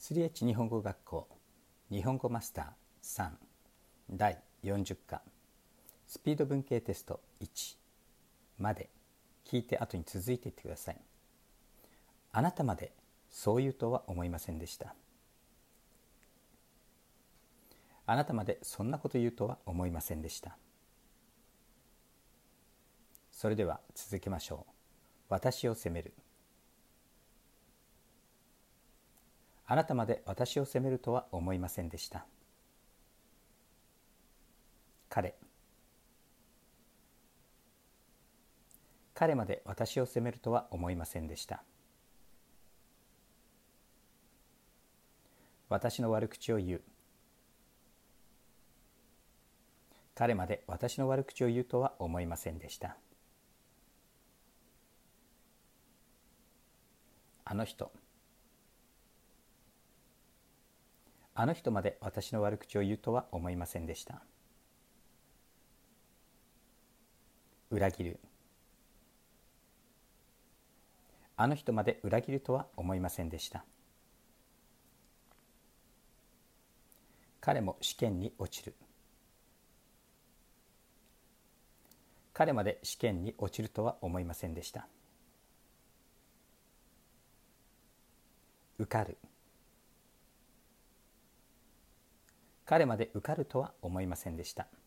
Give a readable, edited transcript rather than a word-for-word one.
3H 日本語学校日本語マスター3第40課スピード文系テスト1まで聞いて後に続いていってください。あなたまでそう言うとは思いませんでした。あなたまでそんなこと言うとは思いませんでした。それでは続けましょう。私を責める。あなたまで私を責めるとは思いませんでした。彼まで私を責めるとは思いませんでした。私の悪口を言う。彼まで私の悪口を言うとは思いませんでした。あの人まで私の悪口を言うとは思いませんでした。裏切る。あの人まで裏切るとは思いませんでした。彼も試験に落ちる。彼まで試験に落ちるとは思いませんでした。受かる。彼まで受かるとは思いませんでした。